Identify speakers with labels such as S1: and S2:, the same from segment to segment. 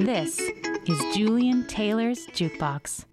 S1: This is Julian Taylor's Jukebox.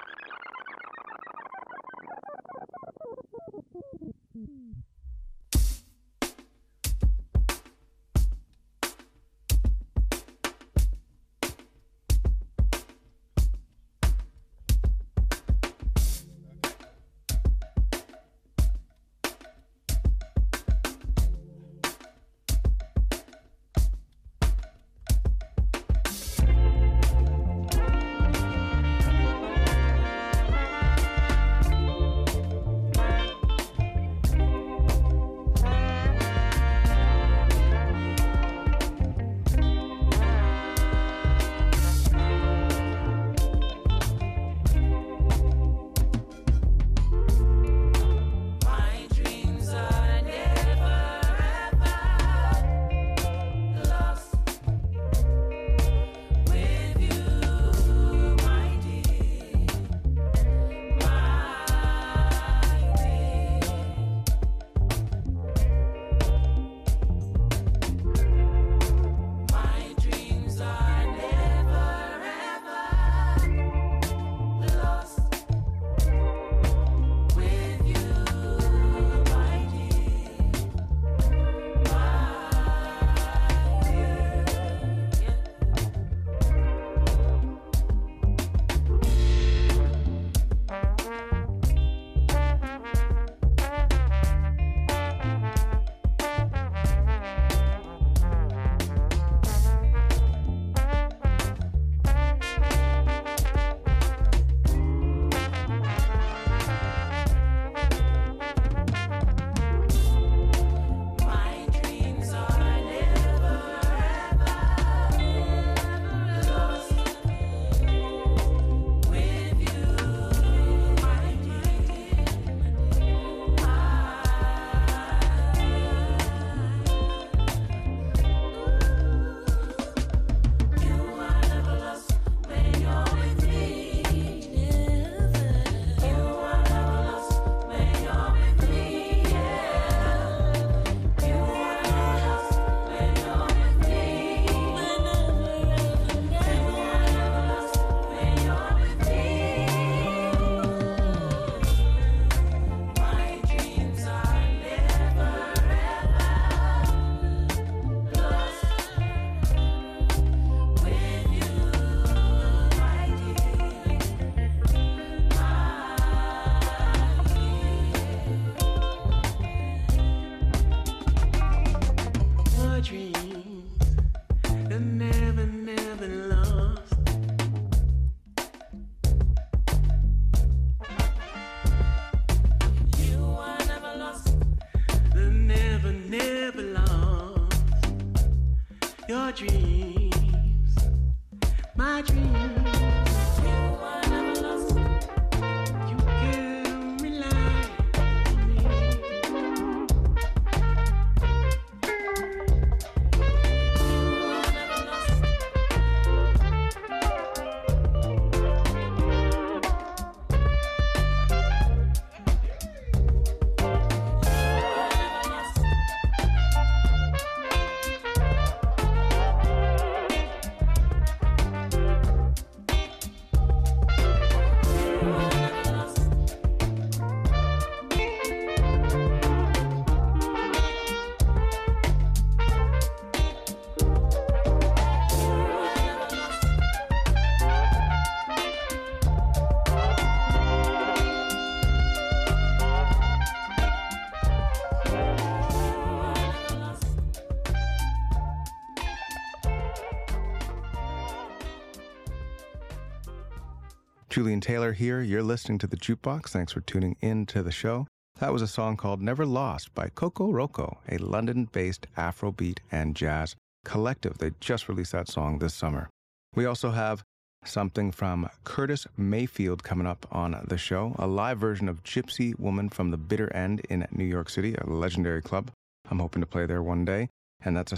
S2: Julian Taylor here. You're listening to The Jukebox. Thanks for tuning in to the show. That was a song called Never Lost by Coco Roco, a London-based Afrobeat and jazz collective. They just released that song this summer. We also have something from Curtis Mayfield coming up on the show, a live version of Gypsy Woman from the Bitter End in New York City, a legendary club. I'm hoping to play there one day, and that's a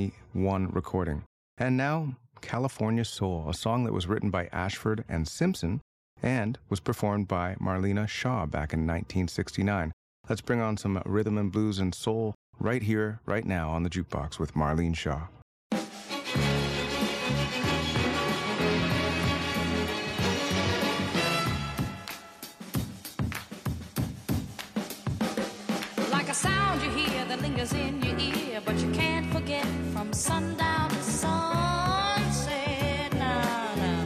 S2: 71 recording. And now, California Soul, a song that was written by Ashford and Simpson and was performed by Marlena Shaw back in 1969. Let's bring on some rhythm and blues and soul right here, right now on the Jukebox with Marlene Shaw.
S3: fingers in your ear, but you can't forget from sundown to sunset. Nah, nah.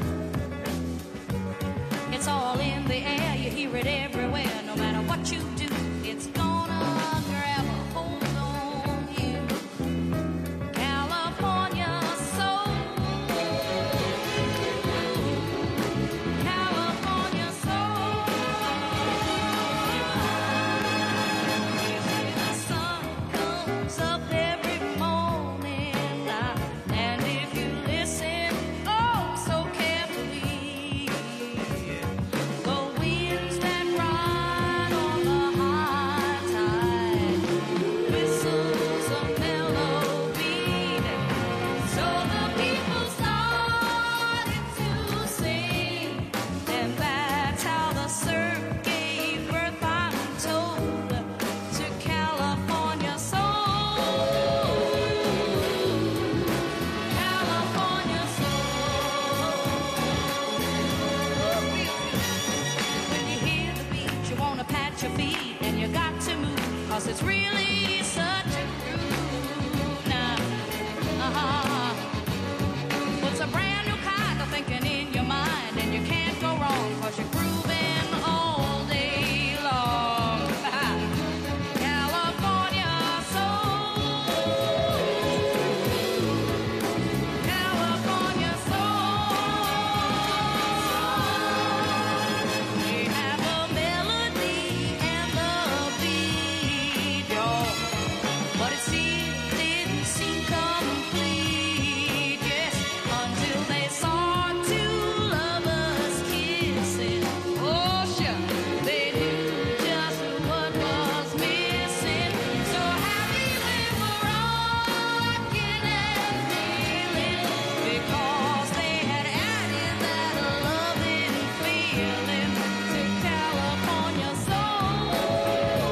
S3: It's all in the air, you hear it everywhere. No matter what you do, it's gonna grab a hold on you. California soul, California soul. You see the sun comes up every morning, and if you listen, oh, so carefully, the winds that ride on the high tide whistles a mellow beat. So the people started to sing, and that's how the surf gave birth, I'm told, to California soul. California soul. When you hear the beat, you wanna pat your feet, and you got to move, 'cause it's really such a groove now. It's a brand new kind of thinking in your mind, and you can't go wrong, 'cause you're grooving all day long. California soul, California soul. We have a melody and the beat, y'all, but it still didn't seem complete, yes, until they saw two lovers kissing. Oh, sure, they knew just what was missing. So happy they were rocking and feeling, because they had added that loving feeling to California soul.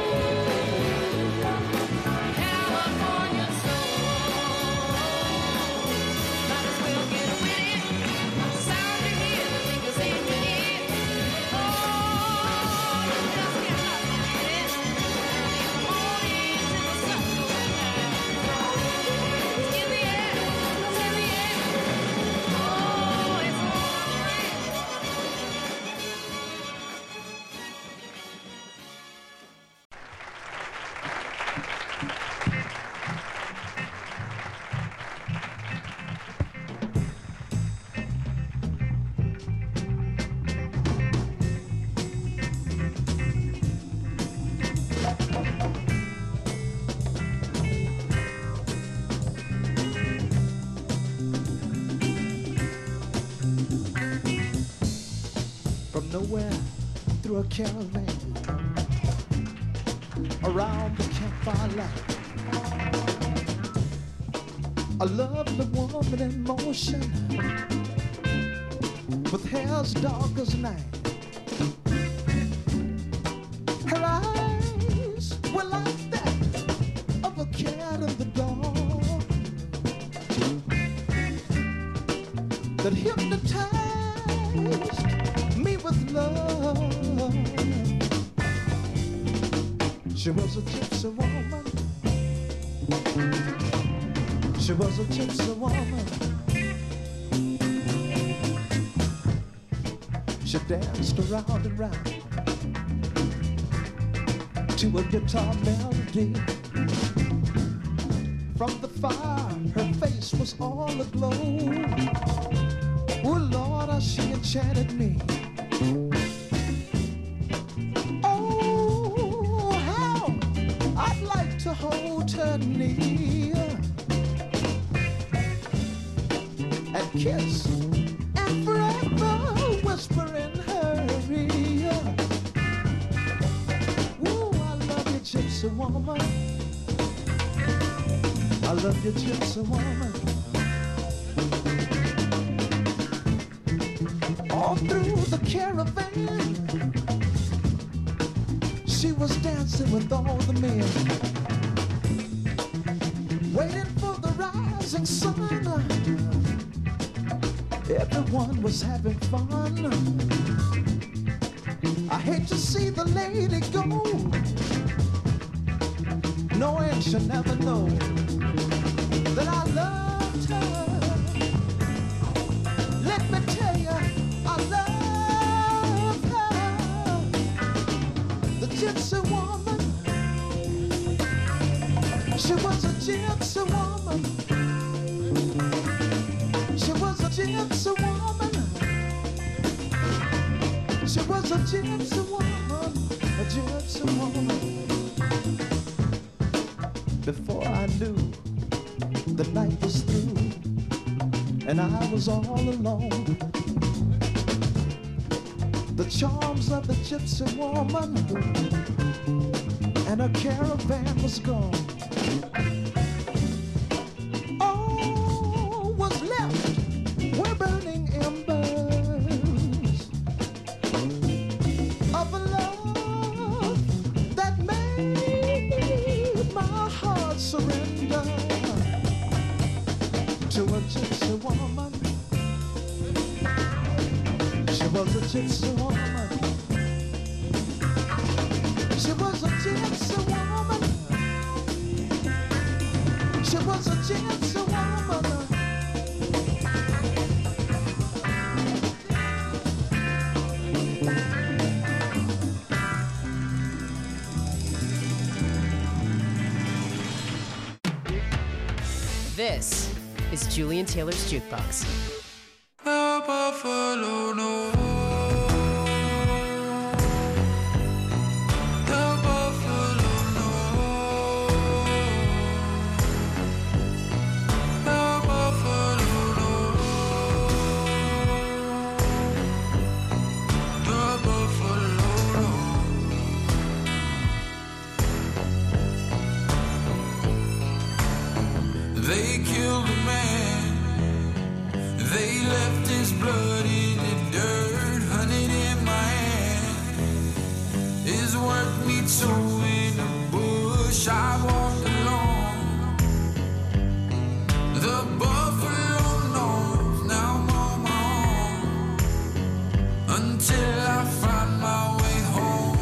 S3: California soul. Might as well get with it. Sound you hear, the fingers in your ear. Oh, just get up with it. Come on into the sun goes down. It's in the air. It's in the air. Oh, it's all around.
S4: From nowhere through a caravan, around the campfire light, a lovely woman in motion, with hair as dark as night. Her eyes were like that of a cat in the dark, that hypnotized me with love. She was a gypsy woman. She was a gypsy woman. She danced around and round to a guitar melody. From the fire, her face was all aglow. Oh Lord, how she enchanted me. Oh, how I'd like to hold her near and kiss and forever whisper in her ear. Ooh, I love you, gypsy woman. I love you, gypsy woman. All through the caravan, she was dancing with all the men, waiting for the rising sun. Everyone was having fun. I hate to see the lady go. knowing she'll never know that I loved her. Let me tell you, I love her. The gypsy woman, she was a gypsy woman. She was a gypsy woman. She was a gypsy woman, a gypsy woman. Before I knew, the night was through, and I was all alone. The charms of the gypsy woman and her caravan was gone. All was left were burning embers of a love that made my heart surrender to a gypsy woman. She was a gypsy woman. She was a gypsy woman. She was a gypsy woman.
S5: This is Julian Taylor's Jukebox.
S6: The buffalo knows. The buffalo knows. The buffalo knows. The buffalo knows. They killed a man. They left his blood in the dirt, hunted in my hand. His work meets so in the bush, I walked along. The buffalo knows, now I'm on my own, until I find my way home.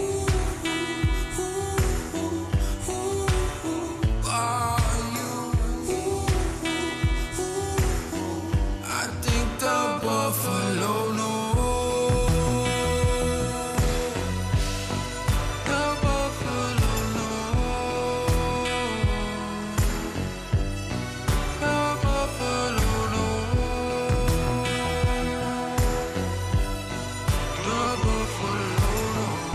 S6: Are you? I think the buffalo knows. The buffalo knows. The buffalo knows. The buffalo knows.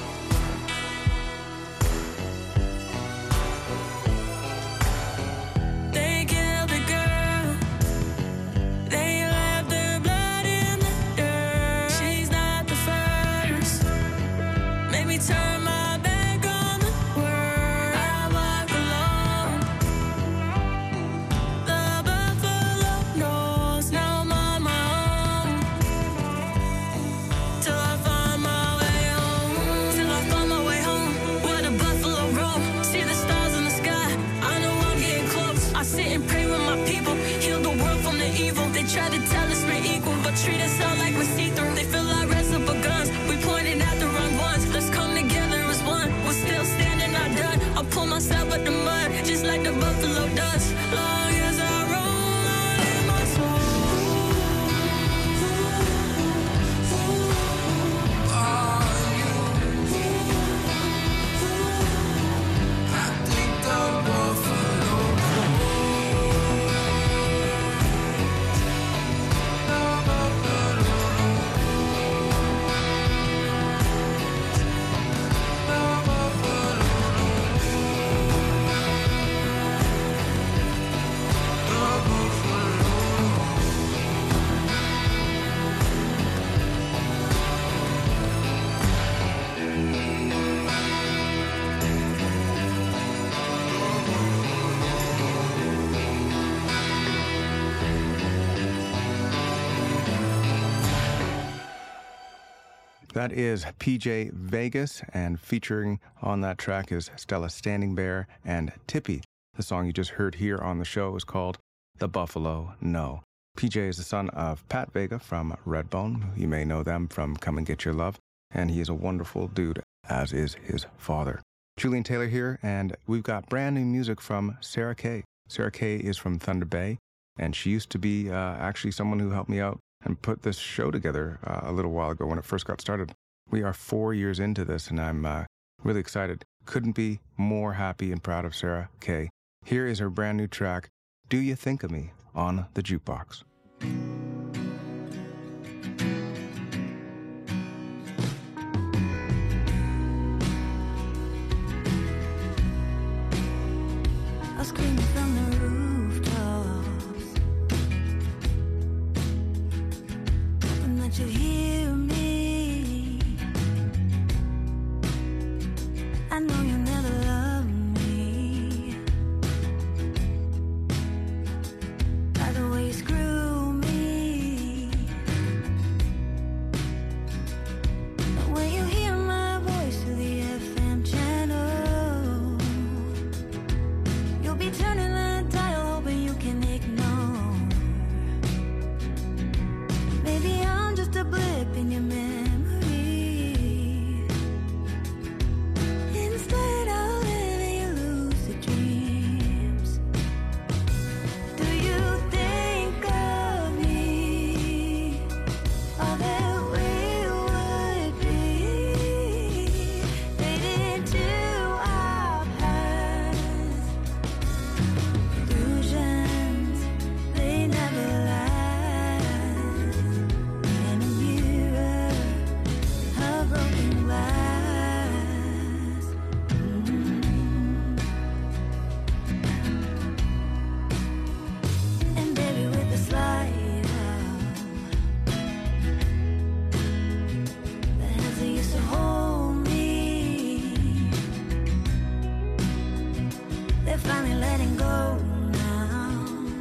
S3: They killed a girl. They left their blood in the dirt. She's not the first. Made me turn my back on the world. I walk alone. The buffalo knows. Now I'm on my own. Till I find my way home. Till I find my way home. Where the buffalo roam. See the stars in the sky. I know I'm getting close. I sit and pray with my people. Heal the world from the evil. They try to tell us we're equal, but treat us all like we're see-through. They fill our rest up with guns. We pointing at the wrong ones. Let's come together as one. We're still standing, not done. I'll pull myself out the mud, just like the buffalo does. Long as I roll on in my soul.
S6: Are you? I think the buffalo knows. The buffalo knows. The buffalo knows. The buffalo knows.
S2: That is PJ Vegas, and featuring on that track is Stella Standing Bear and Tippy. The song you just heard here on the show is called The Buffalo Know. PJ is the son of Pat Vega from Redbone. You may know them from Come and Get Your Love, and he is a wonderful dude, as is his father. Julian Taylor here, and we've got brand new music from Sarah Kay. Sarah Kay is from Thunder Bay, and she used to be actually someone who helped me out and put this show together a little while ago when it first got started. We are 4 years into this, and I'm really excited. Couldn't be more happy and proud of Sarah Kay. Here is her brand new track, Do You Think of Me, on the Jukebox.
S7: I scream from the rooftops and that you hear me. I know you never loved me. By the way you screw me, but when you hear my voice through the FM channel, you'll be turning that dial, hoping you can ignore. Maybe I'm just a blip in your memory. Instead of living your lucid dreams. Do you think of me? All that we would be, faded to our past. Illusions, they never last. In a mirror of broken glass. And baby, with the slide out, the hands that used to hold me, they're finally letting go now.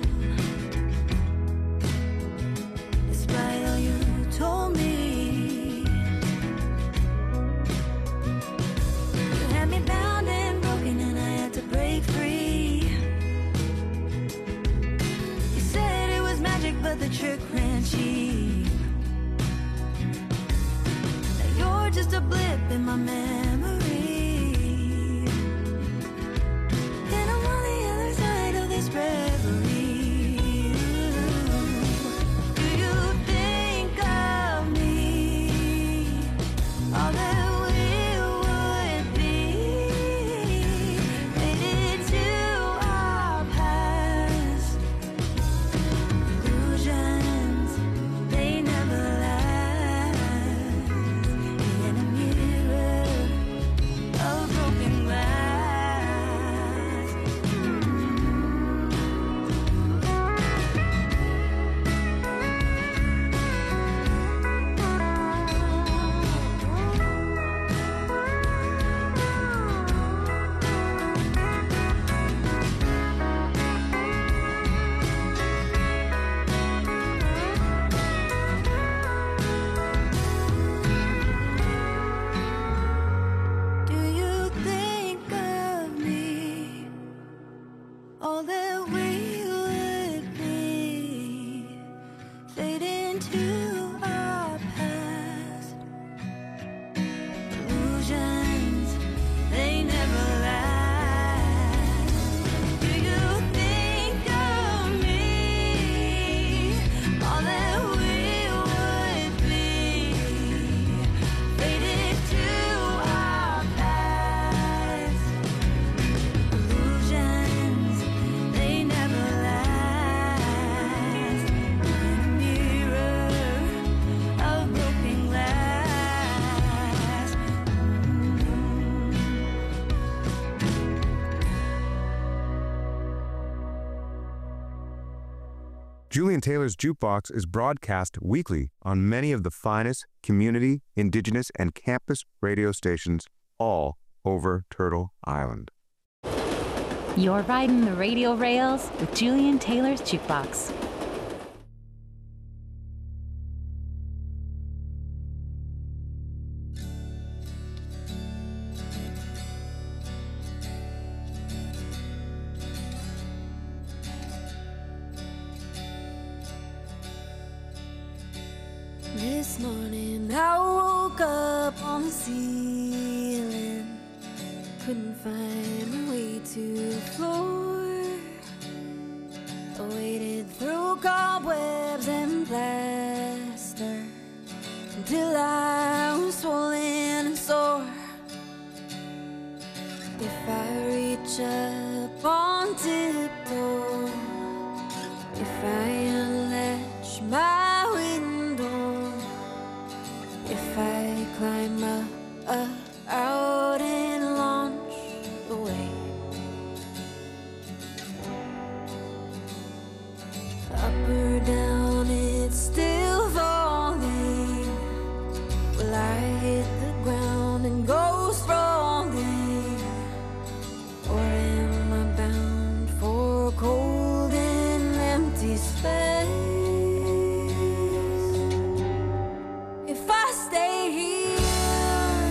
S7: Despite all you told me, you had me bound and broken and I had to break free. You said it was magic, but the trick ran cheap. Now you're just a blip in my memory, and I'm on the other side of this reverie. Do you think of me? All that we would be, faded to our past. Illusions, they never last. In a mirror of broken glass. Do you think of me? All that we would be, fade into our past. Illusions, they never last. Do you think of me? All that we would be, faded to our past. Illusions, they never last. In a mirror of broken glass.
S2: Julian Taylor's Jukebox is broadcast weekly on many of the finest community, indigenous, and campus radio stations all over Turtle Island.
S1: You're riding the radio rails with Julian Taylor's Jukebox.
S7: This morning I woke up on the ceiling, couldn't find my way to the floor. I waded through cobwebs and plaster until I was swollen and sore. If I reach up on tiptoe, if I unlatch my window, if I climb up, out and launch away, up or down, it's still falling. Will I hit the ground and go sprawling, or am I bound for cold and empty space? If I stay here,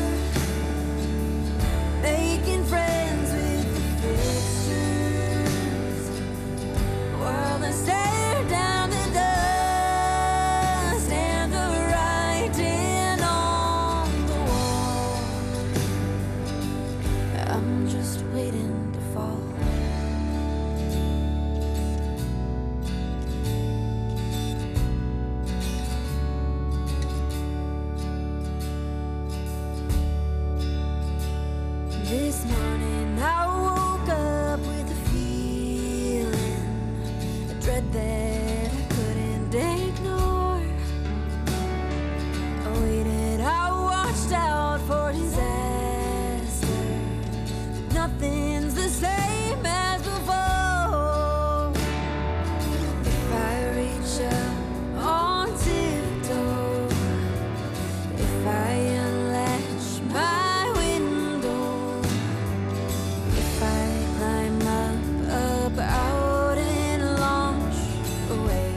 S7: making friends with the fixtures, while I stare down the dust and the writing on the wall, I'm just waiting to fall. This morning I woke up with a feeling, a dread that I couldn't ignore. I waited, I watched out for disaster. Nothing's the same as before. If I reach up on tiptoe, if I unlatch my window, if I climb up, out and launch away,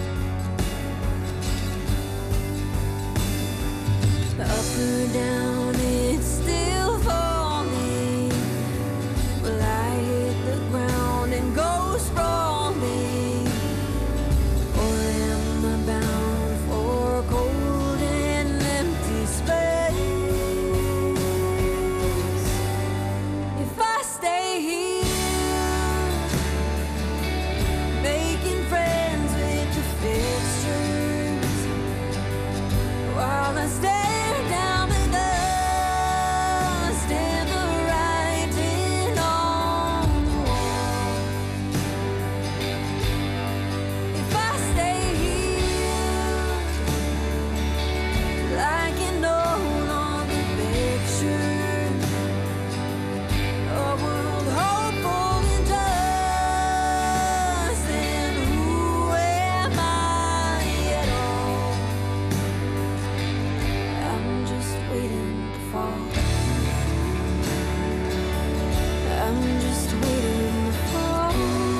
S7: up or down, it's still falling. Will I hit the ground and go sprawling, or am I bound for cold and empty space? If I stay here, making friends with the fixtures, while I stare down the dust and the writing on the wall. If I stay here, like an old on the picture, a world hopeful in dust, and who am I at all? I'm just waiting to fall. I'm just waiting to fall.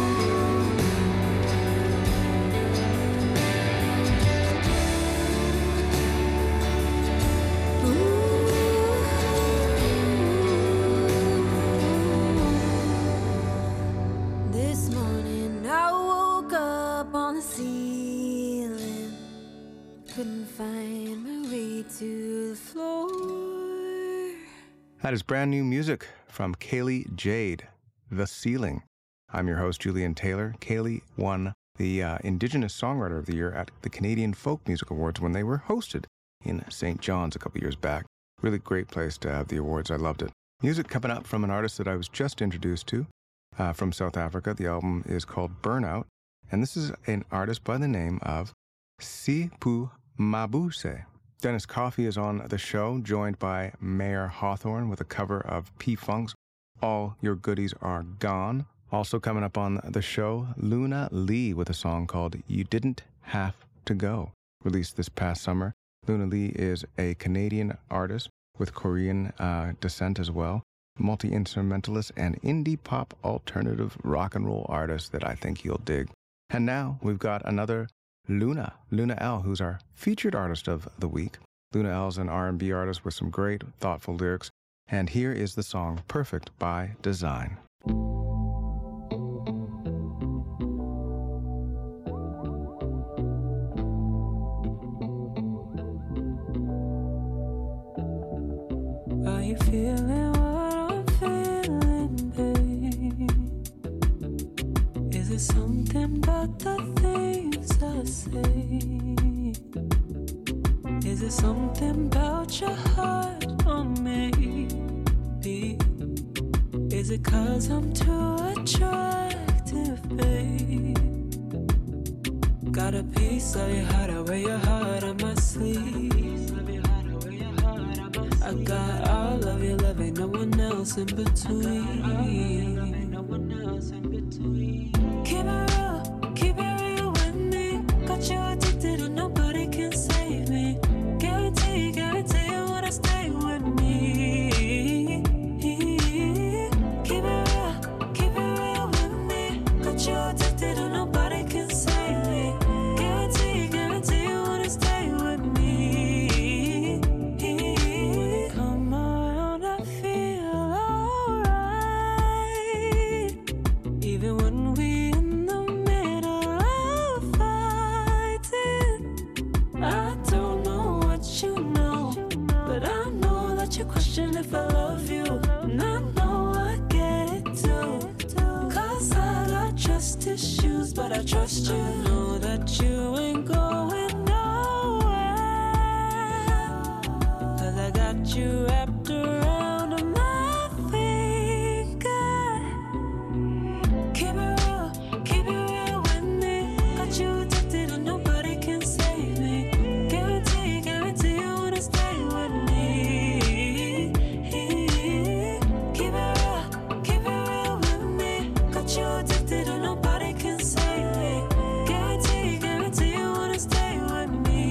S7: This morning I woke up on the ceiling, couldn't find my way to the floor.
S2: That is brand new music from Kaylee Jade, The Ceiling. I'm your host, Julian Taylor. Kaylee won the Indigenous Songwriter of the Year at the Canadian Folk Music Awards when they were hosted in St. John's a couple years back. Really great place to have the awards. I loved it. Music coming up from an artist that I was just introduced to from South Africa. The album is called Burnout, and this is an artist by the name of Sipho Mabuse. Dennis Coffey is on the show, joined by Mayor Hawthorne with a cover of P-Funk's All Your Goodies Are Gone. Also coming up on the show, Luna Lee with a song called You Didn't Have to Go, released this past summer. Luna Lee is a Canadian artist with Korean descent as well, multi-instrumentalist and indie pop alternative rock and roll artist that I think you'll dig. And now we've got another Luna L, who's our featured artist of the week. Luna L is an R&B artist with some great, thoughtful lyrics. And here is the song Perfect by Design.
S8: Are you feeling what I'm feeling? the things I say? Is it something about your heart, or maybe is it 'cause I'm too attractive, babe? Got a piece of your heart, I wear your heart on my sleeve. I got all of your love, ain't no one else in between. Keep it real with me. Got you addicted and nobody can save me. Guarantee you wanna stay with me. Keep it real with me. Got you addicted and nobody can save me. Guarantee you wanna stay with me. Come around, I feel alright. Even when we in the middle of fighting. I don't know what you know, but I know that you question if I love you. And I know I get it too. 'Cause I got trust issues, but I trust you. I know that you ain't going nowhere. 'Cause I got you wrapped around my finger. Keep it real with me. Got you addicted and nobody can save me. Guarantee you wanna stay with me. Keep it real with me. Got you addicted and nobody can save me. Guarantee you wanna stay with me.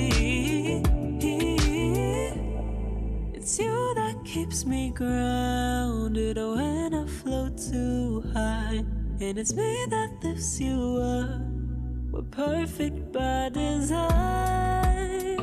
S8: It's you that keeps me grounded when I float too high. And it's me that lifts you up. We're perfect by design.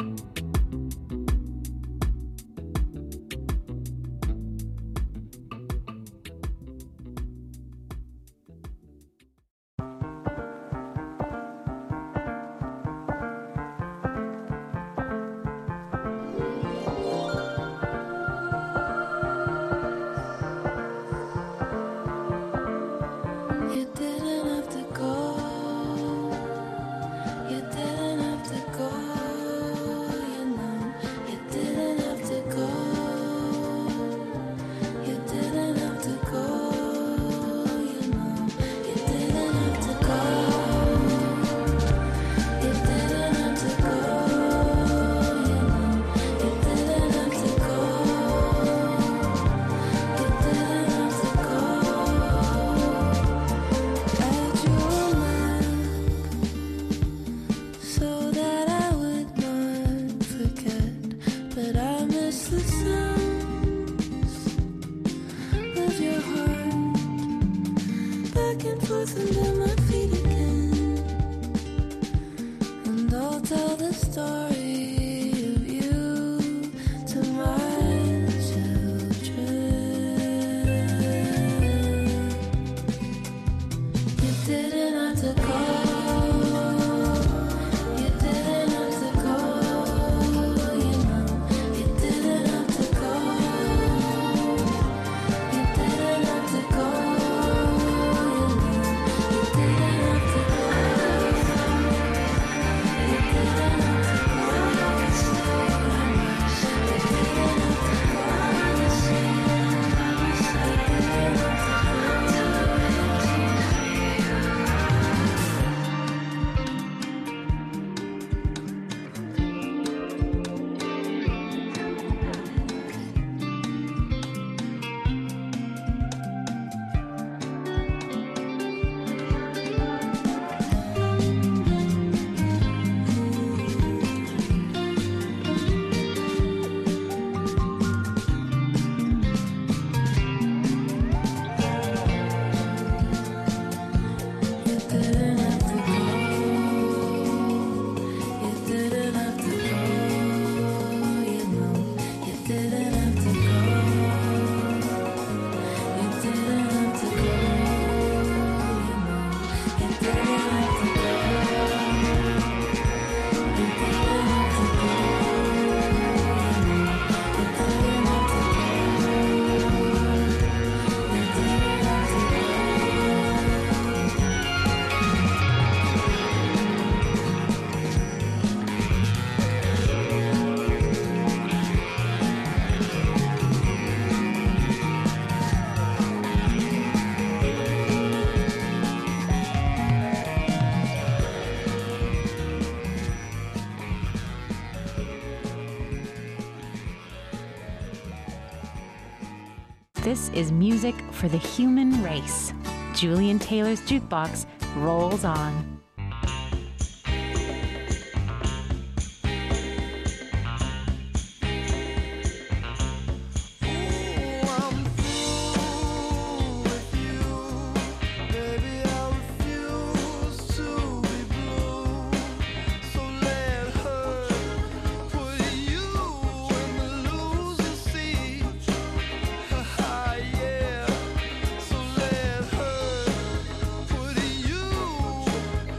S8: You didn't have to go. You didn't have to go. You know, you didn't have to go. You didn't have to go. You know, you didn't have to go. You didn't have to go. You know, you didn't have to go. You didn't have to go. I drew a map so that I would not forget, but I miss the sounds of your heart back and forth under my feet again. And I'll tell the story of you to my children. You didn't have to go. You didn't have to go. You know, you didn't have to go. You didn't have to go. You know, you didn't have to go. You didn't
S1: This is music for the human race. Julian Taylor's Jukebox rolls on.
S4: So let her put you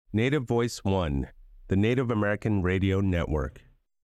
S9: Native Voice One, the Native American Radio Network.